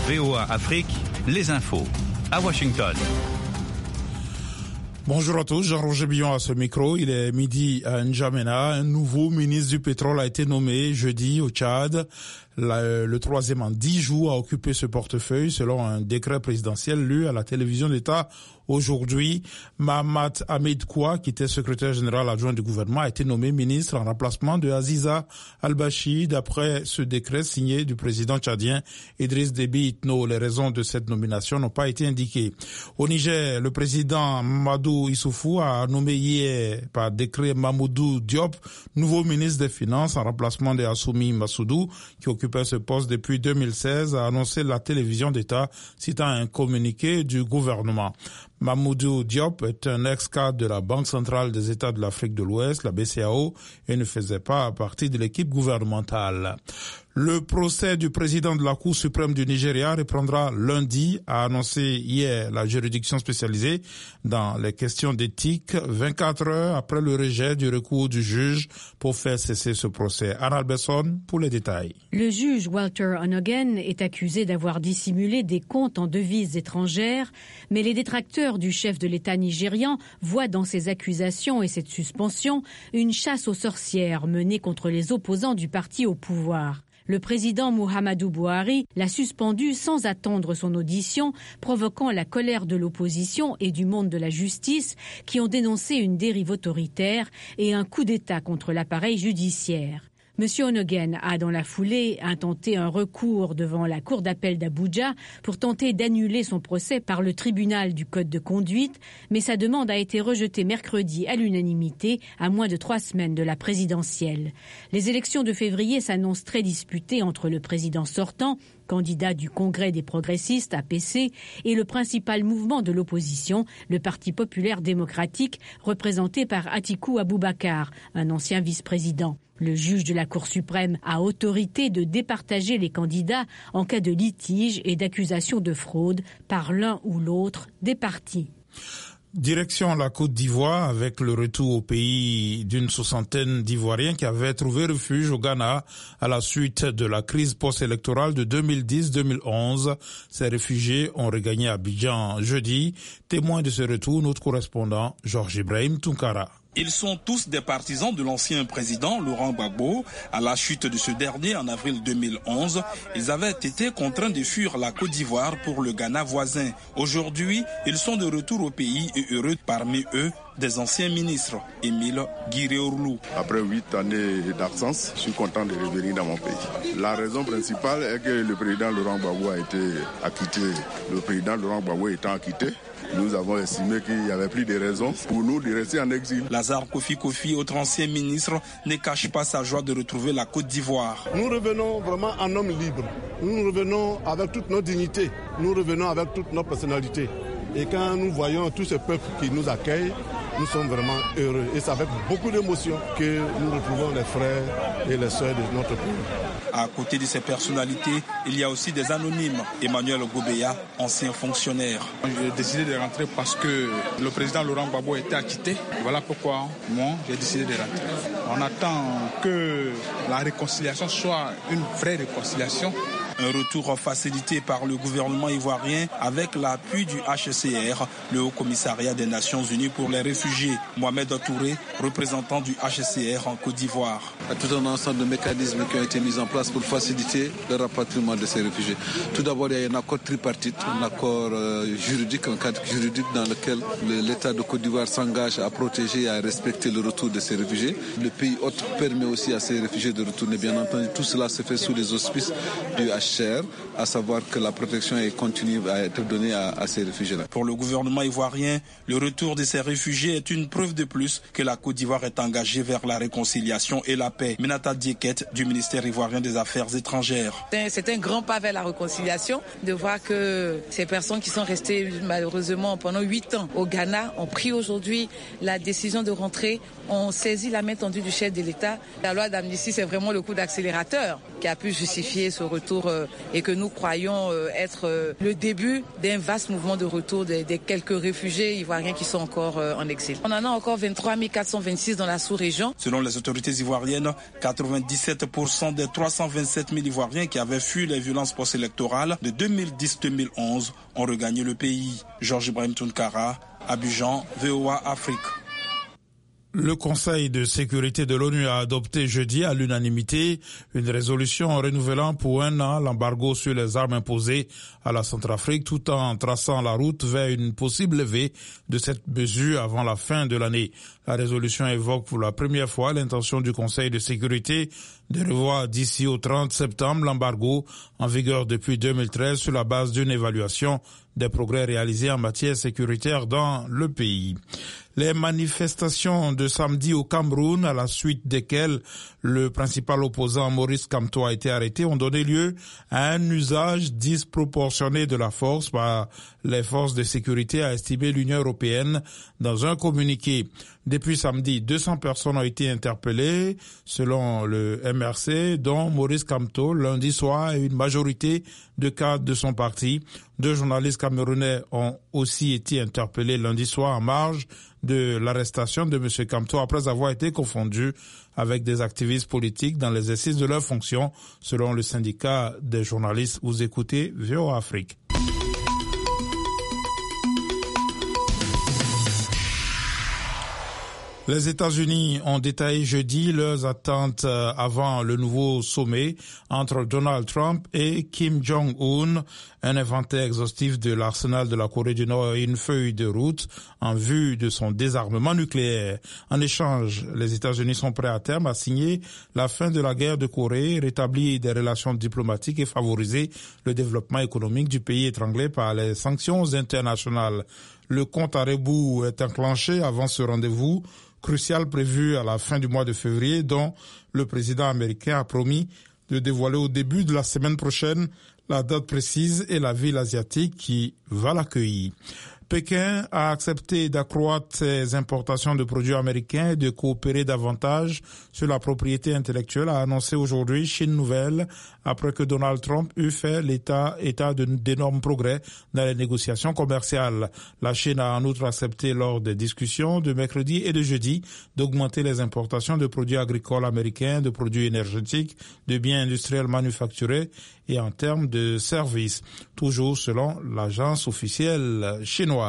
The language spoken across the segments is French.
VOA Afrique, les infos. À Washington. Bonjour à tous, Jean-Roger Billon à ce micro. Il est midi à N'Djamena. Un nouveau ministre du pétrole a été nommé jeudi au Tchad. Le troisième en 10 jours a occupé ce portefeuille selon un décret présidentiel lu à la télévision d'État aujourd'hui. Mahamat Hamid Koua, qui était secrétaire général adjoint du gouvernement, a été nommé ministre en remplacement de Aziza Al-Bashi d'après ce décret signé du président tchadien Idriss Déby Itno. Les raisons de cette nomination n'ont pas été indiquées. Au Niger, le président Mamadou Issoufou a nommé hier par décret Mamoudou Diop nouveau ministre des Finances en remplacement de Assoumi Massoudou, qui occupait ce poste depuis 2016, a annoncé la télévision d'État citant un communiqué du gouvernement. Mamoudou Diop est un ex-cadre de la Banque centrale des États de l'Afrique de l'Ouest, la BCAO, et ne faisait pas partie de l'équipe gouvernementale. Le procès du président de la Cour suprême du Nigeria reprendra lundi, a annoncé hier la juridiction spécialisée dans les questions d'éthique, 24 heures après le rejet du recours du juge pour faire cesser ce procès. Arnold Besson pour les détails. Le juge Walter Onnoghen est accusé d'avoir dissimulé des comptes en devises étrangères, mais les détracteurs du chef de l'État nigérian voient dans ces accusations et cette suspension une chasse aux sorcières menée contre les opposants du parti au pouvoir. Le président Muhammadu Buhari l'a suspendu sans attendre son audition, provoquant la colère de l'opposition et du monde de la justice qui ont dénoncé une dérive autoritaire et un coup d'État contre l'appareil judiciaire. Monsieur Onnoghen a dans la foulée intenté un recours devant la cour d'appel d'Abuja pour tenter d'annuler son procès par le tribunal du code de conduite, mais sa demande a été rejetée mercredi à l'unanimité à moins de 3 semaines de la présidentielle. Les élections de février s'annoncent très disputées entre le président sortant, candidat du Congrès des progressistes, APC, et le principal mouvement de l'opposition, le Parti populaire démocratique, représenté par Atiku Abubakar, un ancien vice-président. Le juge de la Cour suprême a autorité de départager les candidats en cas de litige et d'accusation de fraude par l'un ou l'autre des partis. Direction la Côte d'Ivoire avec le retour au pays d'une soixantaine d'Ivoiriens qui avaient trouvé refuge au Ghana à la suite de la crise post-électorale de 2010-2011. Ces réfugiés ont regagné Abidjan jeudi. Témoin de ce retour, notre correspondant Georges Ibrahim Tunkara. Ils sont tous des partisans de l'ancien président Laurent Gbagbo. À la chute de ce dernier en avril 2011, ils avaient été contraints de fuir la Côte d'Ivoire pour le Ghana voisin. Aujourd'hui, ils sont de retour au pays et heureux. Parmi eux, des anciens ministres. Émile Guiréourlou. Après 8 années d'absence, je suis content de revenir dans mon pays. La raison principale est que le président Laurent Gbagbo a été acquitté. Le président Laurent Gbagbo étant acquitté, nous avons estimé qu'il n'y avait plus de raisons pour nous de rester en exil. Lazare Kofi, autre ancien ministre, ne cache pas sa joie de retrouver la Côte d'Ivoire. Nous revenons vraiment en homme libre. Nous revenons avec toute notre dignité. Nous revenons avec toute notre personnalité. Et quand nous voyons tout ce peuple qui nous accueille, nous sommes vraiment heureux. Et c'est avec beaucoup d'émotion que nous retrouvons les frères et les sœurs de notre pays. À côté de ces personnalités, il y a aussi des anonymes. Emmanuel Gobeya, ancien fonctionnaire. J'ai décidé de rentrer parce que le président Laurent Gbagbo était acquitté. Voilà pourquoi moi, j'ai décidé de rentrer. On attend que la réconciliation soit une vraie réconciliation. Un retour facilité par le gouvernement ivoirien avec l'appui du HCR, le Haut Commissariat des Nations Unies pour les réfugiés. Mohamed Touré, représentant du HCR en Côte d'Ivoire. Il y a tout un ensemble de mécanismes qui ont été mis en place pour faciliter le rapatriement de ces réfugiés. Tout d'abord, il y a un accord tripartite, un accord juridique, un cadre juridique dans lequel l'État de Côte d'Ivoire s'engage à protéger et à respecter le retour de ces réfugiés. Le pays hôte permet aussi à ces réfugiés de retourner. Bien entendu, tout cela se fait sous les auspices du HCR. À savoir que la protection continue à être donnée à ces réfugiés-là. Pour le gouvernement ivoirien, le retour de ces réfugiés est une preuve de plus que la Côte d'Ivoire est engagée vers la réconciliation et la paix. Minata Dieket du ministère ivoirien des Affaires étrangères. C'est un grand pas vers la réconciliation de voir que ces personnes qui sont restées malheureusement pendant 8 ans au Ghana ont pris aujourd'hui la décision de rentrer, ont saisi la main tendue du chef de l'État. La loi d'amnistie, c'est vraiment le coup d'accélérateur qui a pu justifier ce retour et que nous nous croyons être le début d'un vaste mouvement de retour des quelques réfugiés ivoiriens qui sont encore en exil. On en a encore 23 426 dans la sous-région. Selon les autorités ivoiriennes, 97% des 327 000 Ivoiriens qui avaient fui les violences post-électorales de 2010-2011 ont regagné le pays. Georges Ibrahim Tounkara, Abidjan, VOA Afrique. Le Conseil de sécurité de l'ONU a adopté jeudi à l'unanimité une résolution renouvelant pour 1 an l'embargo sur les armes imposées à la Centrafrique tout en traçant la route vers une possible levée de cette mesure avant la fin de l'année. La résolution évoque pour la première fois l'intention du Conseil de sécurité de revoir d'ici au 30 septembre l'embargo en vigueur depuis 2013 sur la base d'une évaluation des progrès réalisés en matière sécuritaire dans le pays. Les manifestations de samedi au Cameroun, à la suite desquelles le principal opposant Maurice Kamto a été arrêté, ont donné lieu à un usage disproportionné de la force par les forces de sécurité, a estimé l'Union européenne dans un communiqué. Depuis samedi, 200 personnes ont été interpellées, selon le MRC, dont Maurice Kamto lundi soir et une majorité de cadres de son parti. 2 journalistes camerounais ont aussi été interpellés lundi soir en marge de l'arrestation de M. Kamto après avoir été confondus avec des activistes politiques dans l'exercice de leurs fonctions, selon le syndicat des journalistes. Vous écoutez VOA Afrique. Les États-Unis ont détaillé jeudi leurs attentes avant le nouveau sommet entre Donald Trump et Kim Jong-un, un inventaire exhaustif de l'arsenal de la Corée du Nord et une feuille de route en vue de son désarmement nucléaire. En échange, les États-Unis sont prêts à terme à signer la fin de la guerre de Corée, rétablir des relations diplomatiques et favoriser le développement économique du pays étranglé par les sanctions internationales. Le compte à rebours est enclenché avant ce rendez-vous crucial prévu à la fin du mois de février, dont le président américain a promis de dévoiler au début de la semaine prochaine la date précise et la ville asiatique qui va l'accueillir. Pékin a accepté d'accroître ses importations de produits américains et de coopérer davantage sur la propriété intellectuelle, a annoncé aujourd'hui Chine Nouvelle, après que Donald Trump eut fait état d'énormes progrès dans les négociations commerciales. La Chine a en outre accepté lors des discussions de mercredi et de jeudi d'augmenter les importations de produits agricoles américains, de produits énergétiques, de biens industriels manufacturés et en termes de services, toujours selon l'agence officielle chinoise.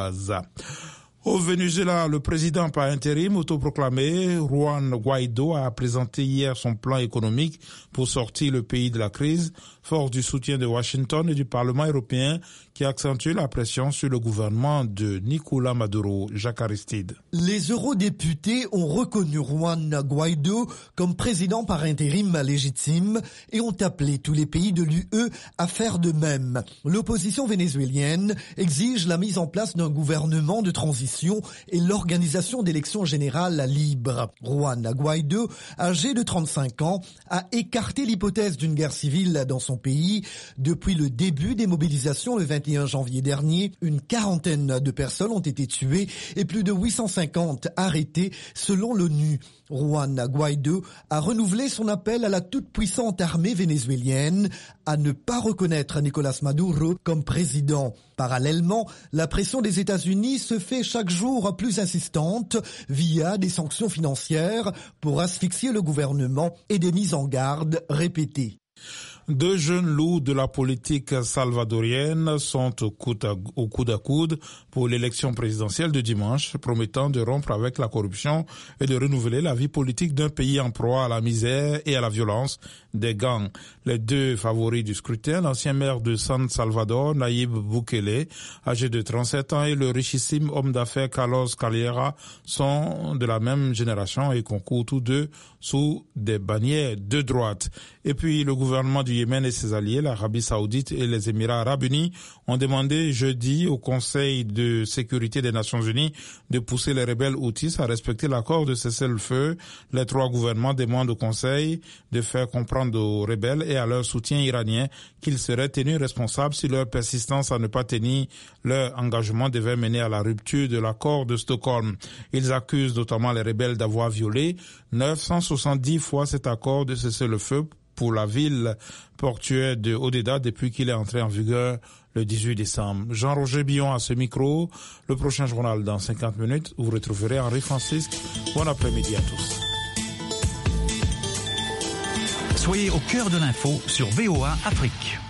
Au Venezuela, le président par intérim autoproclamé, Juan Guaido, a présenté hier son plan économique pour sortir le pays de la crise, fort du soutien de Washington et du Parlement européen qui accentue la pression sur le gouvernement de Nicolás Maduro. Jacques Aristide. Les eurodéputés ont reconnu Juan Guaido comme président par intérim légitime et ont appelé tous les pays de l'UE à faire de même. L'opposition vénézuélienne exige la mise en place d'un gouvernement de transition et l'organisation d'élections générales libres. Juan Guaido, âgé de 35 ans, a écarté l'hypothèse d'une guerre civile dans son pays. Depuis le début des mobilisations le 21 janvier dernier, une quarantaine de personnes ont été tuées et plus de 850 arrêtées selon l'ONU. Juan Guaido a renouvelé son appel à la toute-puissante armée vénézuélienne à ne pas reconnaître Nicolás Maduro comme président. Parallèlement, la pression des États-Unis se fait chaque jour plus insistante via des sanctions financières pour asphyxier le gouvernement et des mises en garde répétées. 2 jeunes loups de la politique salvadorienne sont au coude à coude pour l'élection présidentielle de dimanche, promettant de rompre avec la corruption et de renouveler la vie politique d'un pays en proie à la misère et à la violence des gangs. Les 2 favoris du scrutin, l'ancien maire de San Salvador, Nayib Bukele, âgé de 37 ans, et le richissime homme d'affaires Carlos Calleja, sont de la même génération et concourent tous 2 sous des bannières de droite. Et puis le gouvernement du Yémen et ses alliés, l'Arabie Saoudite et les Émirats Arabes Unis, ont demandé jeudi au Conseil de sécurité des Nations Unies de pousser les rebelles houthis à respecter l'accord de cessez-le-feu. Les 3 gouvernements demandent au Conseil de faire comprendre aux rebelles et à leur soutien iranien qu'ils seraient tenus responsables si leur persistance à ne pas tenir leur engagement devait mener à la rupture de l'accord de Stockholm. Ils accusent notamment les rebelles d'avoir violé 970 fois cet accord de cessez-le-feu pour la ville portuaire de Hodeida depuis qu'il est entré en vigueur le 18 décembre. Jean-Roger Billon à ce micro. Le prochain journal dans 50 minutes. Vous retrouverez Henri Francisque. Bon après-midi à tous. Soyez au cœur de l'info sur VOA Afrique.